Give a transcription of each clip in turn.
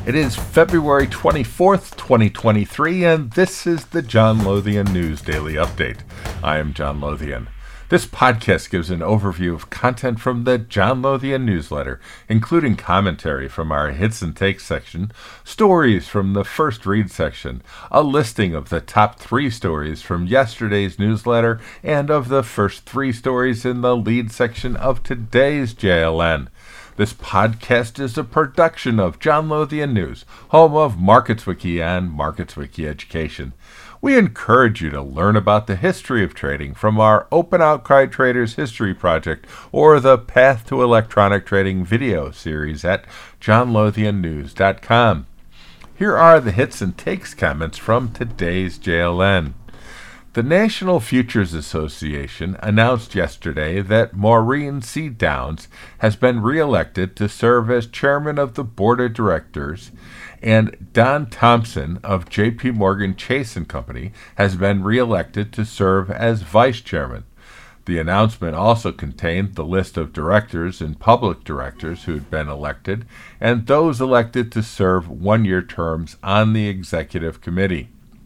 It is February 24th, 2023, and this is the John Lothian News Daily Update. I am John Lothian. This podcast gives an overview of content from the John Lothian newsletter, including commentary from our Hits and Takes section, stories from the First Read section, a listing of the top 3 stories from yesterday's newsletter, and of the first 3 stories in the lead section of today's JLN. This podcast is a production of John Lothian News, home of MarketsWiki and MarketsWiki Education. We encourage you to learn about the history of trading from our Open Outcry Traders History Project or the Path to Electronic Trading video series at johnlothiannews.com. Here are the hits and takes comments from today's JLN. The National Futures Association announced yesterday that Maureen C. Downs has been re-elected to serve as chairman of the board of directors, and Don Thompson of J.P. Morgan Chase & Company has been re-elected to serve as vice chairman. The announcement also contained the list of directors and public directors who had been elected, and those elected to serve one-year terms on the executive committee.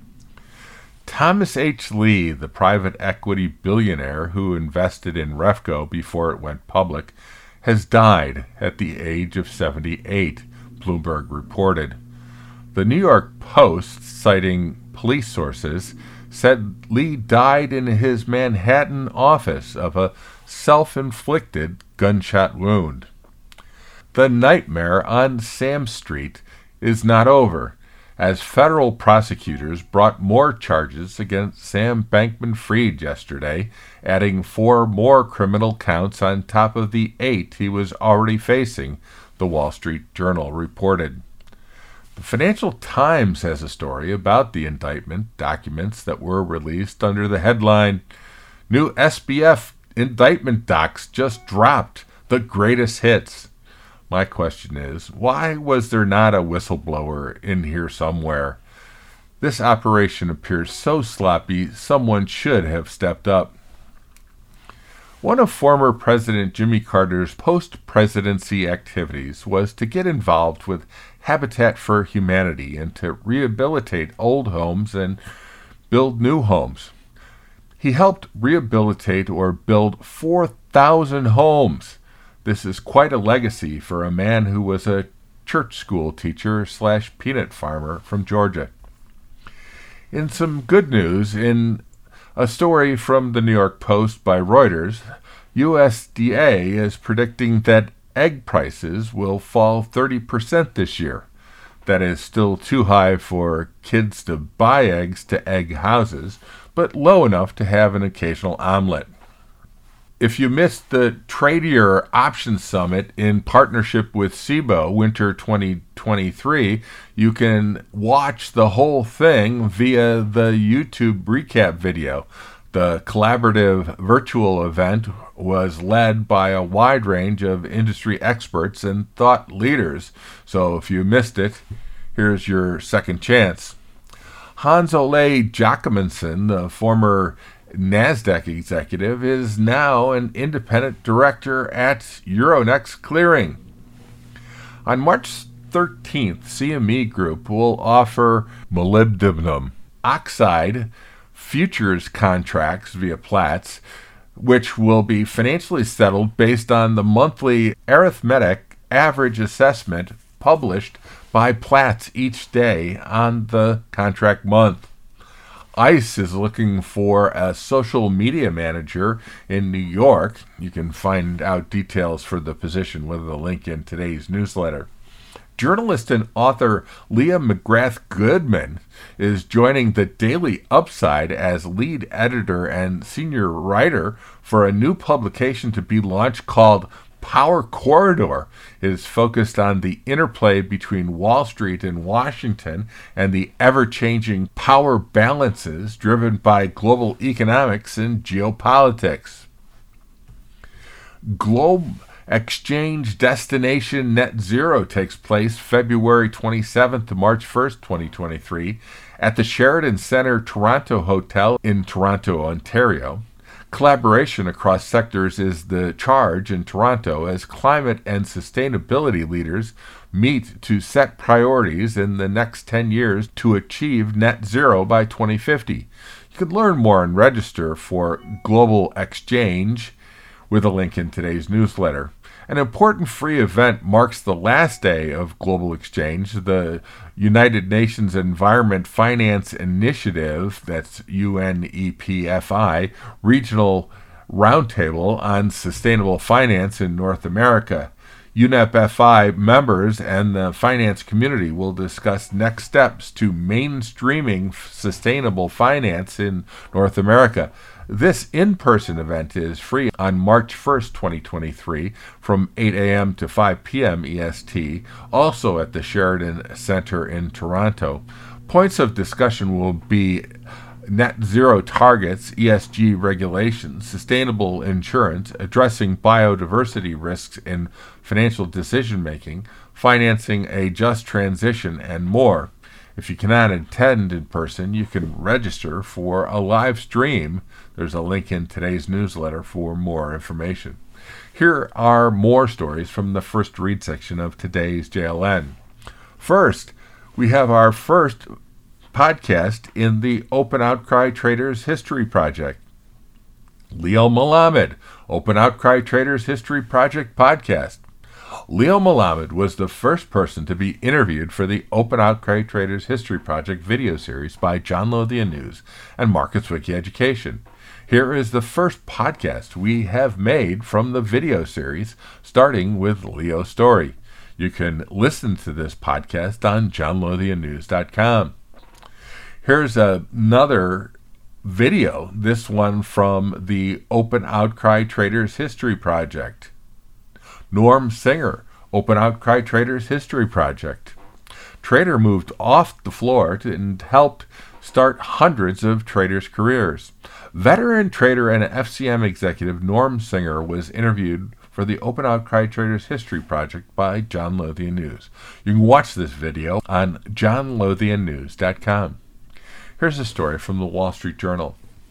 Thomas H. Lee, the private equity billionaire who invested in Refco before it went public, has died at the age of 78, Bloomberg reported. The New York Post, citing police sources, said Lee died in his Manhattan office of a self-inflicted gunshot wound. The nightmare on Sam Street is not over, as federal prosecutors brought more charges against Sam Bankman-Fried yesterday, adding 4 more criminal counts on top of the 8 he was already facing, the Wall Street Journal reported. The Financial Times has a story about the indictment documents that were released under the headline, "New SBF indictment docs just dropped, the greatest hits." My question is, why was there not a whistleblower in here somewhere? This operation appears so sloppy, someone should have stepped up. One of former President Jimmy Carter's post-presidency activities was to get involved with Habitat for Humanity and to rehabilitate old homes and build new homes. He helped rehabilitate or build 4,000 homes. This is quite a legacy for a man who was a church school teacher / peanut farmer from Georgia. In some good news, in a story from the New York Post by Reuters, USDA is predicting that egg prices will fall 30% this year. That is still too high for kids to buy eggs to egg houses, but low enough to have an occasional omelet. If you missed the Tradier Options Summit in partnership with SIBO Winter 2023, you can watch the whole thing via the YouTube recap video. The collaborative virtual event was led by a wide range of industry experts and thought leaders, so if you missed it, here's your second chance. Hans Ole Jacobinson, the former NASDAQ executive, is now an independent director at Euronext Clearing. On March 13th, CME Group will offer molybdenum oxide futures contracts via Platts, which will be financially settled based on the monthly arithmetic average assessment published by Platts each day on the contract month. ICE is looking for a social media manager in New York. You can find out details for the position with a link in today's newsletter. Journalist and author Leah McGrath Goodman is joining the Daily Upside as lead editor and senior writer for a new publication to be launched called Power Corridor. It is focused on the interplay between Wall Street and Washington and the ever-changing power balances driven by global economics and geopolitics. Globe Exchange Destination Net Zero takes place February 27th to March 1st, 2023, at the Sheraton Centre Toronto Hotel in Toronto, Ontario. Collaboration across sectors is the charge in Toronto as climate and sustainability leaders meet to set priorities in the next 10 years to achieve net zero by 2050. You can learn more and register for Global Exchange with a link in today's newsletter. An important free event marks the last day of Global Exchange, the United Nations Environment Finance Initiative, that's UNEPFI, regional roundtable on sustainable finance in North America. UNEPFI members and the finance community will discuss next steps to mainstreaming sustainable finance in North America. This in-person event is free on March 1st, 2023, from 8 a.m. to 5 p.m. EST, also at the Sheridan Center in Toronto. Points of discussion will be net zero targets, ESG regulations, sustainable insurance, addressing biodiversity risks in financial decision-making, financing a just transition, and more. If you cannot attend in person, you can register for a live stream. There's a link in today's newsletter for more information. Here are more stories from the first read section of today's JLN. First, we have our first podcast in the Open Outcry Traders History Project. Leo Melamed, Open Outcry Traders History Project podcast. Leo Melamed was the first person to be interviewed for the Open Outcry Traders History Project video series by John Lothian News and MarketsWiki Education. Here is the first podcast we have made from the video series, starting with Leo's story. You can listen to this podcast on johnlothiannews.com. Here's another video, this one from the Open Outcry Traders History Project. Norm Singer, Open Outcry Traders History Project. Trader moved off the floor and helped start hundreds of traders' careers. Veteran trader and FCM executive Norm Singer was interviewed for the Open Outcry Traders History Project by John Lothian News. You can watch this video on johnlothiannews.com. Here's a story from the Wall Street Journal.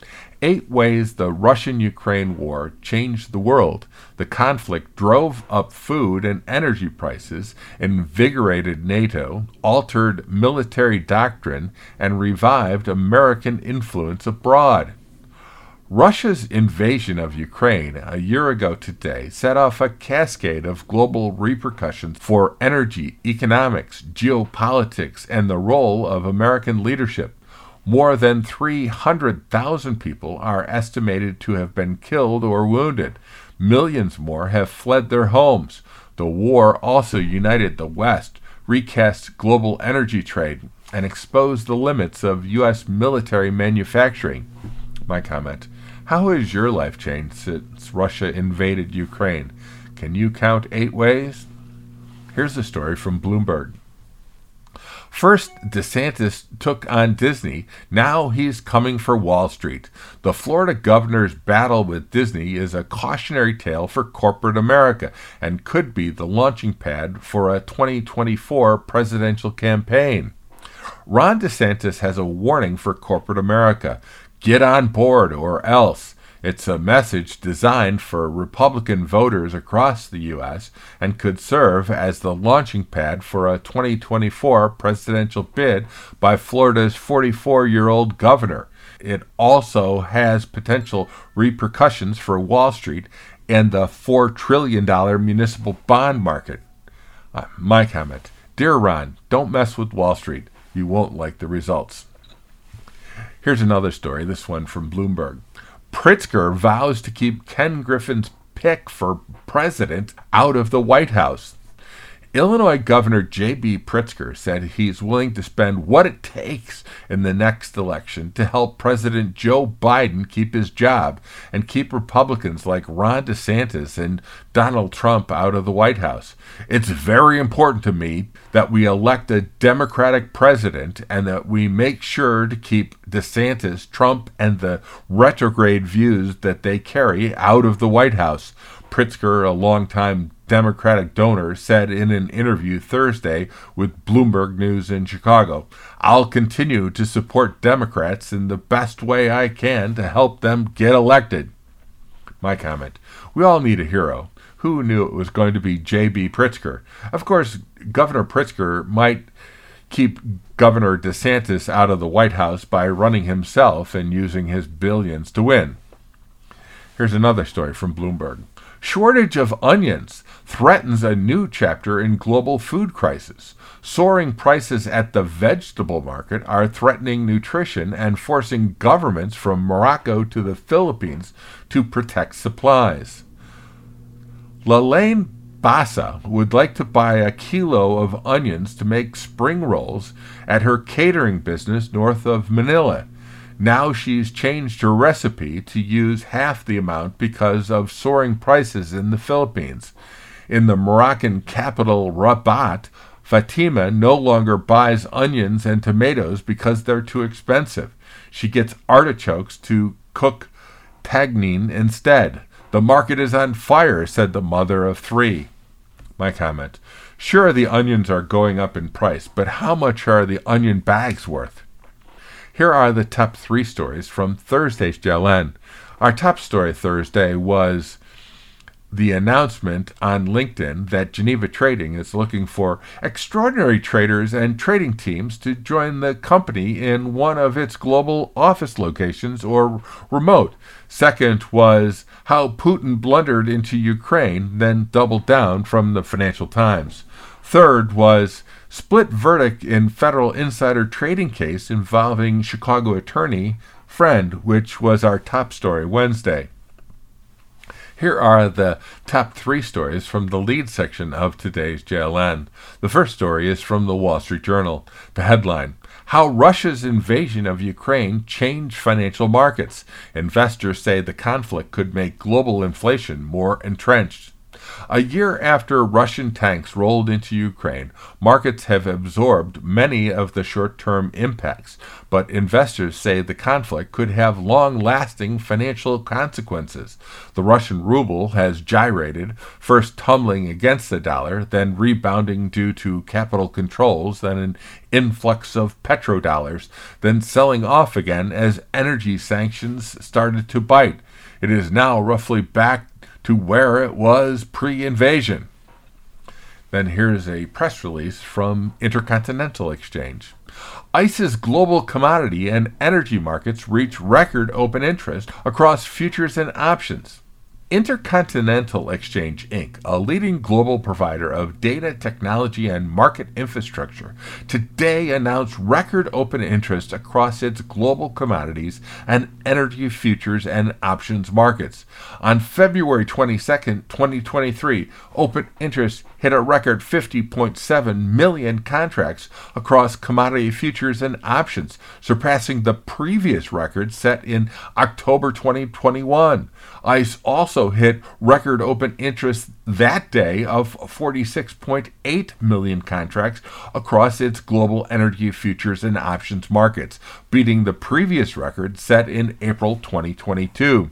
8 ways the Russian-Ukraine war changed the world. The conflict drove up food and energy prices, invigorated NATO, altered military doctrine, and revived American influence abroad. Russia's invasion of Ukraine a year ago today set off a cascade of global repercussions for energy, economics, geopolitics, and the role of American leadership. More than 300,000 people are estimated to have been killed or wounded. Millions more have fled their homes. The war also united the West, recast global energy trade, and exposed the limits of U.S. military manufacturing. My comment: how has your life changed since Russia invaded Ukraine? Can you count 8 ways? Here's a story from Bloomberg. First, DeSantis took on Disney. Now he's coming for Wall Street. The Florida governor's battle with Disney is a cautionary tale for corporate America and could be the launching pad for a 2024 presidential campaign. Ron DeSantis has a warning for corporate America. Get on board or else. It's a message designed for Republican voters across the U.S. and could serve as the launching pad for a 2024 presidential bid by Florida's 44-year-old governor. It also has potential repercussions for Wall Street and the $4 trillion municipal bond market. My comment: dear Ron, don't mess with Wall Street. You won't like the results. Here's another story, this one from Bloomberg. Pritzker vows to keep Ken Griffin's pick for president out of the White House. Illinois Governor J.B. Pritzker said he's willing to spend what it takes in the next election to help President Joe Biden keep his job and keep Republicans like Ron DeSantis and Donald Trump out of the White House. It's very important to me that we elect a Democratic president and that we make sure to keep DeSantis, Trump, and the retrograde views that they carry out of the White House. Pritzker, a longtime Democratic donor, said in an interview Thursday with Bloomberg News in Chicago, "I'll continue to support Democrats in the best way I can to help them get elected." My comment: we all need a hero. Who knew it was going to be J.B. Pritzker? Of course, Governor Pritzker might keep Governor DeSantis out of the White House by running himself and using his billions to win. Here's another story from Bloomberg. Shortage of onions threatens a new chapter in global food crisis. Soaring prices at the vegetable market are threatening nutrition and forcing governments from Morocco to the Philippines to protect supplies. Lalaine Bassa would like to buy a kilo of onions to make spring rolls at her catering business north of Manila. Now she's changed her recipe to use half the amount because of soaring prices in the Philippines. In the Moroccan capital Rabat, Fatima no longer buys onions and tomatoes because they're too expensive. She gets artichokes to cook tagine instead. The market is on fire, said the mother of three. My comment: sure, the onions are going up in price, but how much are the onion bags worth? Here are the top 3 stories from Thursday's JLN. Our top story Thursday was the announcement on LinkedIn that Geneva Trading is looking for extraordinary traders and trading teams to join the company in one of its global office locations or remote. Second was how Putin blundered into Ukraine, then doubled down, from the Financial Times. Third was split verdict in federal insider trading case involving Chicago attorney Friend, which was our top story Wednesday. Here are the top 3 stories from the lead section of today's JLN. The first story is from the Wall Street Journal. The headline: How Russia's invasion of Ukraine changed financial markets. Investors say the conflict could make global inflation more entrenched. A year after Russian tanks rolled into Ukraine, markets have absorbed many of the short-term impacts, but investors say the conflict could have long-lasting financial consequences. The Russian ruble has gyrated, first tumbling against the dollar, then rebounding due to capital controls, then an influx of petrodollars, then selling off again as energy sanctions started to bite. It is now roughly back to where it was pre-invasion. Then here's a press release from Intercontinental Exchange. ICE's global commodity and energy markets reach record open interest across futures and options. Intercontinental Exchange, Inc., a leading global provider of data technology and market infrastructure, today announced record open interest across its global commodities and energy futures and options markets. On February 22, 2023, open interest hit a record 50.7 million contracts across commodity futures and options, surpassing the previous record set in October 2021. ICE also hit record open interest that day of 46.8 million contracts across its global energy futures and options markets, beating the previous record set in April 2022.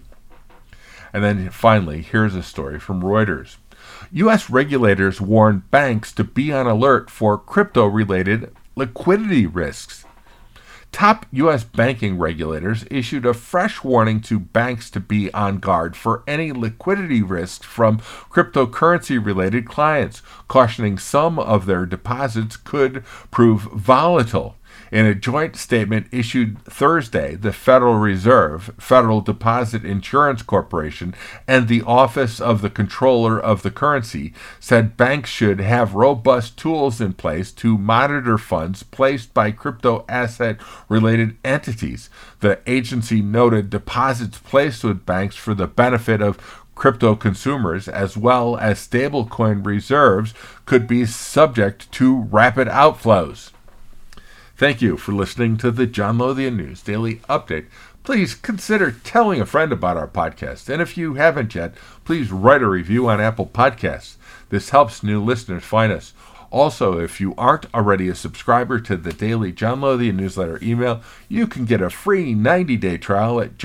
And then finally, here's a story from Reuters. U.S. regulators warn banks to be on alert for crypto-related liquidity risks. Top U.S. banking regulators issued a fresh warning to banks to be on guard for any liquidity risks from cryptocurrency-related clients, cautioning some of their deposits could prove volatile. In a joint statement issued Thursday, the Federal Reserve, Federal Deposit Insurance Corporation, and the Office of the Comptroller of the Currency said banks should have robust tools in place to monitor funds placed by crypto asset-related entities. The agency noted deposits placed with banks for the benefit of crypto consumers as well as stablecoin reserves could be subject to rapid outflows. Thank you for listening to the John Lothian News Daily Update. Please consider telling a friend about our podcast. And if you haven't yet, please write a review on Apple Podcasts. This helps new listeners find us. Also, if you aren't already a subscriber to the daily John Lothian newsletter email, you can get a free 90-day trial at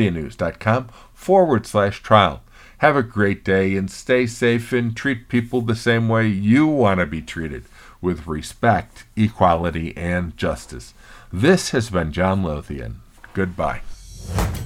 johnlothiannews.com/trial. Have a great day and stay safe and treat people the same way you want to be treated, with respect, equality, and justice. This has been John Lothian. Goodbye.